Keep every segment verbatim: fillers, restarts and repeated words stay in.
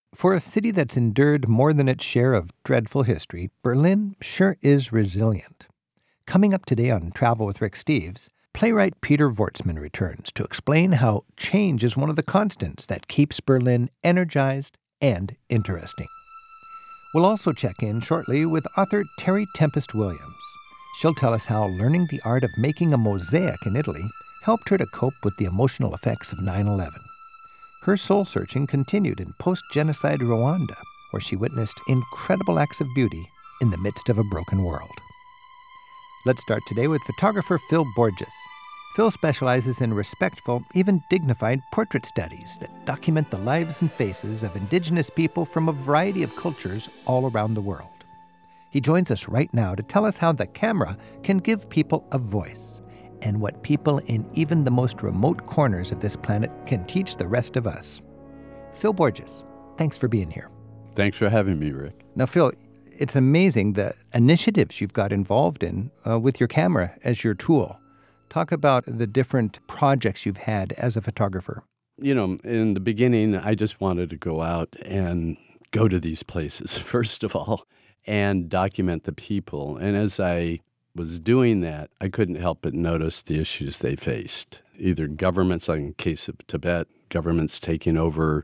For a city that's endured more than its share of dreadful history, Berlin sure is resilient. Coming up today on Travel with Rick Steves, playwright Peter Vortsman returns to explain how change is one of the constants that keeps Berlin energized and interesting. We'll also check in shortly with author Terry Tempest Williams. She'll tell us how learning the art of making a mosaic in Italy helped her to cope with the emotional effects of nine eleven. Her soul-searching continued in post-genocide Rwanda, where she witnessed incredible acts of beauty in the midst of a broken world. Let's start today with photographer Phil Borges. Phil specializes in respectful, even dignified portrait studies that document the lives and faces of indigenous people from a variety of cultures all around the world. He joins us right now to tell us how the camera can give people a voice, and what people in even the most remote corners of this planet can teach the rest of us. Phil Borges, thanks for being here. Thanks for having me, Rick. Now, Phil, it's amazing the initiatives you've got involved in uh, with your camera as your tool. Talk about the different projects you've had as a photographer. You know, in the beginning, I just wanted to go out and go to these places, first of all, and document the people. And as I was doing that, I couldn't help but notice the issues they faced. Either governments, like in the case of Tibet, governments taking over.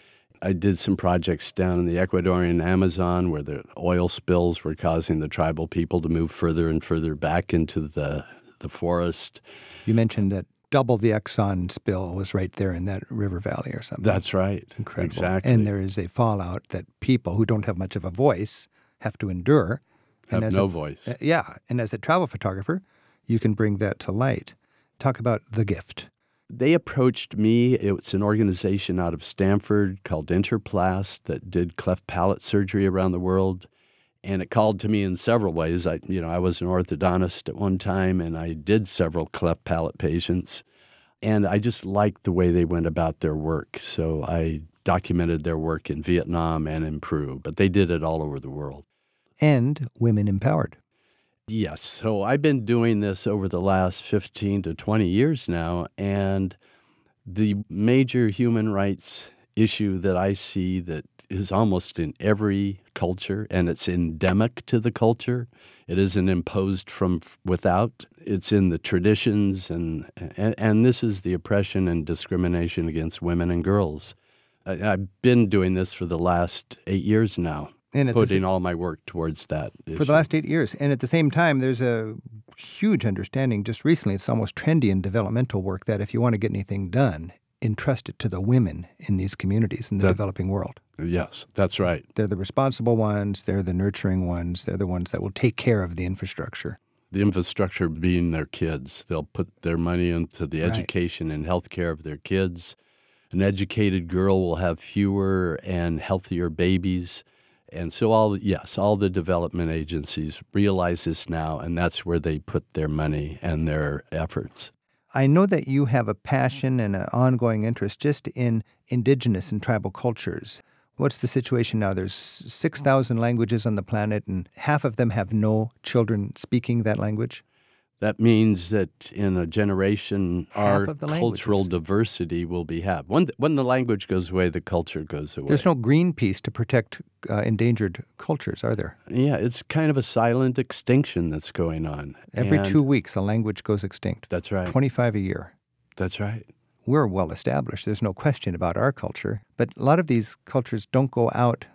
I did some projects down in the Ecuadorian Amazon where the oil spills were causing the tribal people to move further and further back into the, the forest. You mentioned that double the Exxon spill was right there in that river valley or something. That's right. Incredible. Exactly. And there is a fallout that people who don't have much of a voice have to endure. Have and as no a, voice. Uh, yeah. And as a travel photographer, you can bring that to light. Talk about The Gift. They approached me. It's an organization out of Stanford called Interplast that did cleft palate surgery around the world. And it called to me in several ways. I, you know, I was an orthodontist at one time, and I did several cleft palate patients. And I just liked the way they went about their work. So I documented their work in Vietnam and in Peru, but they did it all over the world. And women empowered. Yes. So I've been doing this over the last fifteen to twenty years now, and the major human rights issue that I see that is almost in every culture, and it's endemic to the culture. It isn't imposed from without. It's in the traditions, and and, and this is the oppression and discrimination against women and girls. I, I've been doing this for the last eight years now. And putting the, all my work towards that issue. For the last eight years. And at the same time, there's a huge understanding. Just recently, it's almost trendy in developmental work that if you want to get anything done, entrust it to the women in these communities in the that, developing world. Yes, that's right. They're the responsible ones. They're the nurturing ones. They're the ones that will take care of the infrastructure. The infrastructure being their kids. They'll put their money into the right. education and health care of their kids. An educated girl will have fewer and healthier babies. And so all, yes, all the development agencies realize this now, and that's where they put their money and their efforts. I know that you have a passion and an ongoing interest just in indigenous and tribal cultures. What's the situation now? There's six thousand languages on the planet, and half of them have no children speaking that language. That means that in a generation, our cultural diversity will be halved. When, when the language goes away, the culture goes away. There's no Greenpeace to protect uh, endangered cultures, are there? Yeah, it's kind of a silent extinction that's going on. Every and two weeks, a language goes extinct. That's right. twenty-five a year. That's right. We're well established. There's no question about our culture. But a lot of these cultures don't go out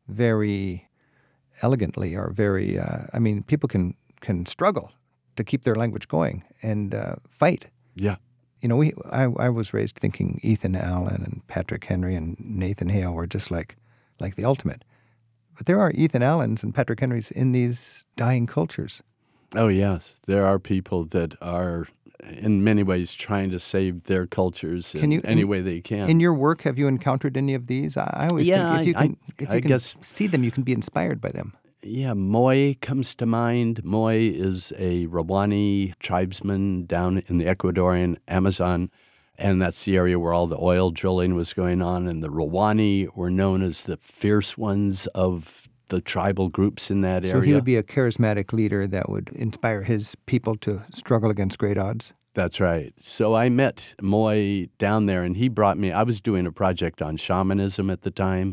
very elegantly or very, uh, I mean, people can, can struggle to keep their language going and uh, fight. Yeah. You know, we I, I was raised thinking Ethan Allen and Patrick Henry and Nathan Hale were just like like the ultimate. But there are Ethan Allens and Patrick Henrys in these dying cultures. Oh, yes. There are people that are in many ways trying to save their cultures in you, any in, way they can. In your work, have you encountered any of these? I, I always yeah, think if you I, can, if I, you I can guess, see them, you can be inspired by them. Yeah, Moy comes to mind. Moy is a Rawani tribesman down in the Ecuadorian Amazon, and that's the area where all the oil drilling was going on. And the Rawani were known as the fierce ones of the tribal groups in that area. So he would be a charismatic leader that would inspire his people to struggle against great odds? That's right. So I met Moy down there, and he brought me – I was doing a project on shamanism at the time,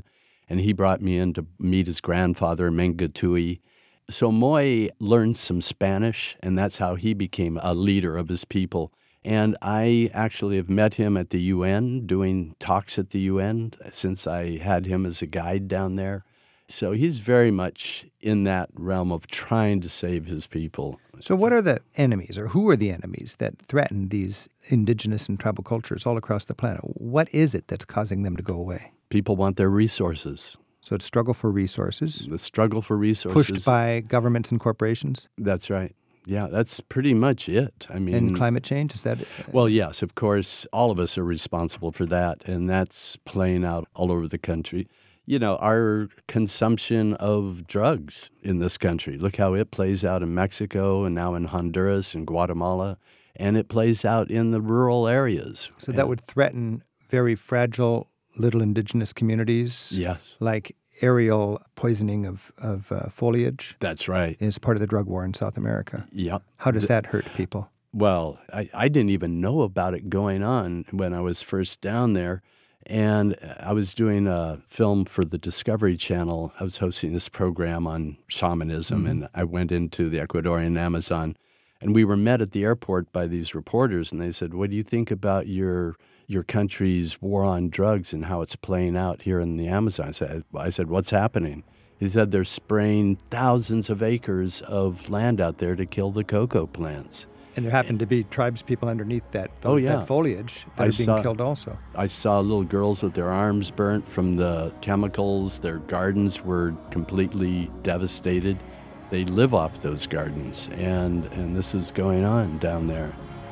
and he brought me in to meet his grandfather, Mengatui. So Moy learned some Spanish, and that's how he became a leader of his people. And I actually have met him at the U N, doing talks at the U N, since I had him as a guide down there. So he's very much in that realm of trying to save his people. So what are the enemies, or who are the enemies that threaten these indigenous and tribal cultures all across the planet? What is it that's causing them to go away? People want their resources. So it's struggle for resources. The struggle for resources. Pushed by governments and corporations? That's right. Yeah, that's pretty much it. I mean, and climate change, is that? Well, yes, of course, all of us are responsible for that, and that's playing out all over the country. You know, our consumption of drugs in this country, look how it plays out in Mexico and now in Honduras and Guatemala, and it plays out in the rural areas. So that would threaten very fragile little indigenous communities? Yes. Like aerial poisoning of, of uh, foliage? That's right. Is part of the drug war in South America. Yep. How does that hurt people? Well, I, I didn't even know about it going on when I was first down there. And I was doing a film for the Discovery Channel. I was hosting this program on shamanism, mm-hmm. and I went into the Ecuadorian Amazon. And we were met at the airport by these reporters, and they said, what do you think about your your country's war on drugs and how it's playing out here in the Amazon? I said, I said, what's happening? He said they're spraying thousands of acres of land out there to kill the cocoa plants. And there happened to be tribes people underneath that, oh, yeah. that foliage that I are being saw, killed also. I saw little girls with their arms burnt from the chemicals. Their gardens were completely devastated. They live off those gardens, and, and this is going on down there.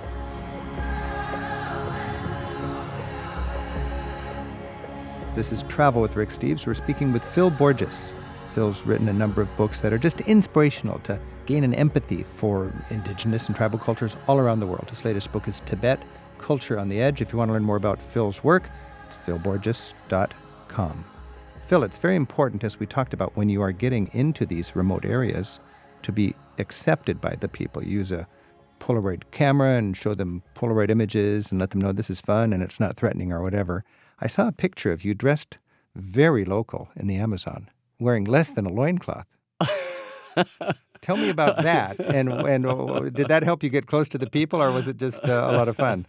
This is Travel with Rick Steves. We're speaking with Phil Borges. Phil's written a number of books that are just inspirational to gain an empathy for indigenous and tribal cultures all around the world. His latest book is Tibet, Culture on the Edge. If you want to learn more about Phil's work, it's phil borges dot com. Phil, it's very important, as we talked about, when you are getting into these remote areas, to be accepted by the people. Use a Polaroid camera and show them Polaroid images and let them know this is fun and it's not threatening or whatever. I saw a picture of you dressed very local in the Amazon, wearing less than a loincloth. Tell me about that. And and uh, did that help you get close to the people, or was it just uh, a lot of fun?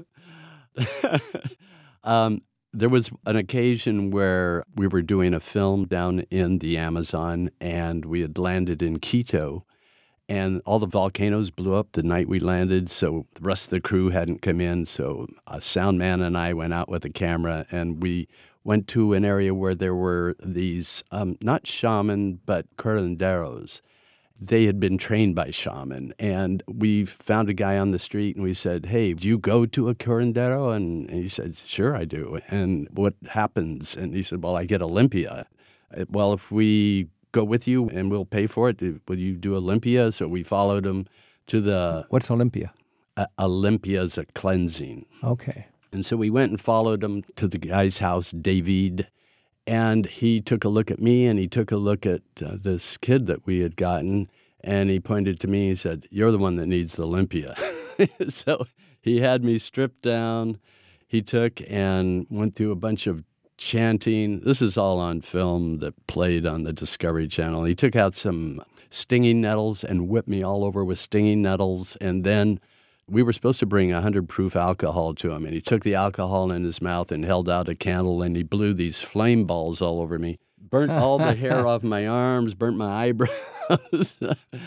um, there was an occasion where we were doing a film down in the Amazon, and we had landed in Quito, and all the volcanoes blew up the night we landed, so the rest of the crew hadn't come in. So a sound man and I went out with a camera, and we went to an area where there were these, um, not shaman, but curanderos. They had been trained by shaman, and we found a guy on the street, and we said, hey, do you go to a curandero? And he said, sure, I do. And what happens? And he said, well, I get Olympia. Well, if we go with you and we'll pay for it, will you do Olympia? So we followed him to the... What's Olympia? Uh, Olympia is a cleansing. Okay. And so we went and followed him to the guy's house, David, and he took a look at me, and he took a look at uh, this kid that we had gotten, and he pointed to me and he said, you're the one that needs the Olympia. So he had me stripped down. He took and went through a bunch of chanting. This is all on film that played on the Discovery Channel. He took out some stinging nettles and whipped me all over with stinging nettles, and then we were supposed to bring one hundred proof alcohol to him, and he took the alcohol in his mouth and held out a candle, and he blew these flame balls all over me, burnt all the hair off my arms, burnt my eyebrows.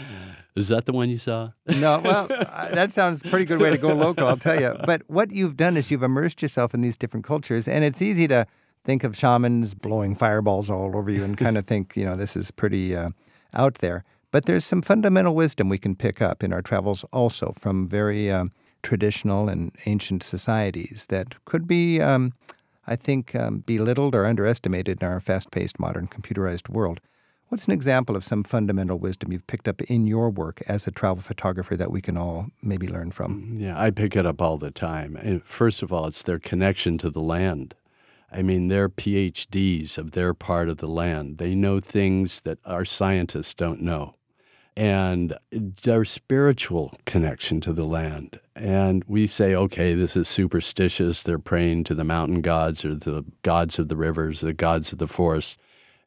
Is that the one you saw? No, well, uh, that sounds a pretty good way to go local, I'll tell you. But what you've done is you've immersed yourself in these different cultures, and it's easy to think of shamans blowing fireballs all over you and kind of think, you know, this is pretty uh, out there. But there's some fundamental wisdom we can pick up in our travels also from very um, traditional and ancient societies that could be, um, I think, um, belittled or underestimated in our fast-paced, modern, computerized world. What's an example of some fundamental wisdom you've picked up in your work as a travel photographer that we can all maybe learn from? Yeah, I pick it up all the time. And first of all, it's their connection to the land. I mean, they're P H Ds of their part of the land. They know things that our scientists don't know. And their spiritual connection to the land. And we say, okay, this is superstitious. They're praying to the mountain gods or the gods of the rivers, the gods of the forest.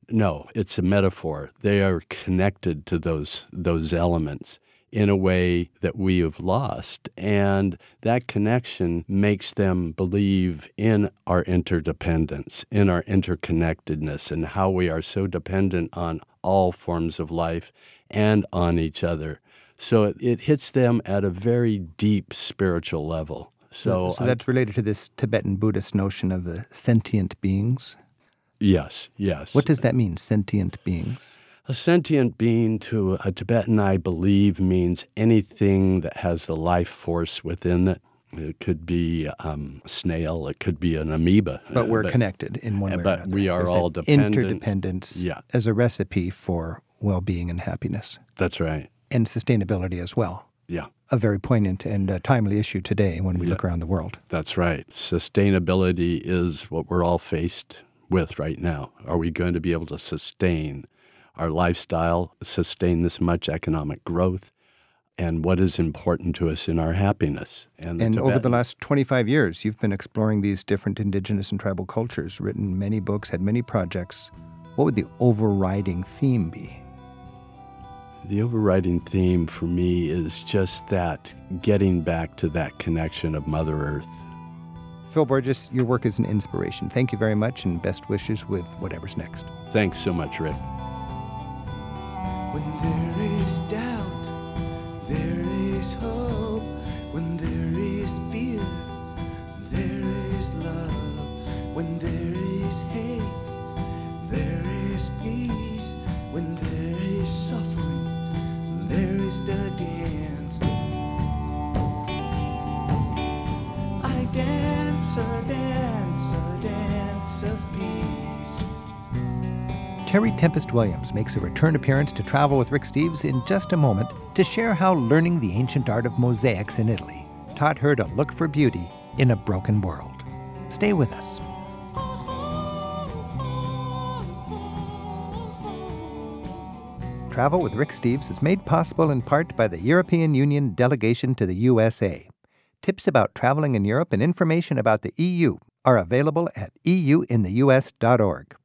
No, it's a metaphor. They are connected to those those elements in a way that we have lost. And that connection makes them believe in our interdependence, in our interconnectedness, and how we are so dependent on all forms of life and on each other. So it, it hits them at a very deep spiritual level. So, so that's I, related to this Tibetan Buddhist notion of the sentient beings? Yes, yes. What does that mean, sentient beings? A sentient being to a Tibetan, I believe, means anything that has the life force within it. It could be um, a snail, it could be an amoeba. But we're but, connected in one way or another. But we are There's all dependent. Interdependence yeah. as a recipe for well-being and happiness. That's right. And sustainability as well. Yeah. A very poignant and uh, timely issue today when we yeah. look around the world. That's right. Sustainability is what we're all faced with right now. Are we going to be able to sustain our lifestyle, sustain this much economic growth, and what is important to us in our happiness? And, and over the last twenty-five years, you've been exploring these different indigenous and tribal cultures, written many books, had many projects. What would the overriding theme be? The overriding theme for me is just that, getting back to that connection of Mother Earth. Phil Burgess, your work is an inspiration. Thank you very much, and best wishes with whatever's next. Thanks so much, Rick. When there is doubt, there is hope. When there is fear, there is love. When there is hate, there is peace. When there is suffering, there is the dance. I dance a dance, a dance of peace. Terry Tempest Williams makes a return appearance to Travel with Rick Steves in just a moment to share how learning the ancient art of mosaics in Italy taught her to look for beauty in a broken world. Stay with us. Travel with Rick Steves is made possible in part by the European Union delegation to the U S A. Tips about traveling in Europe and information about the E U are available at e u in the u s dot org.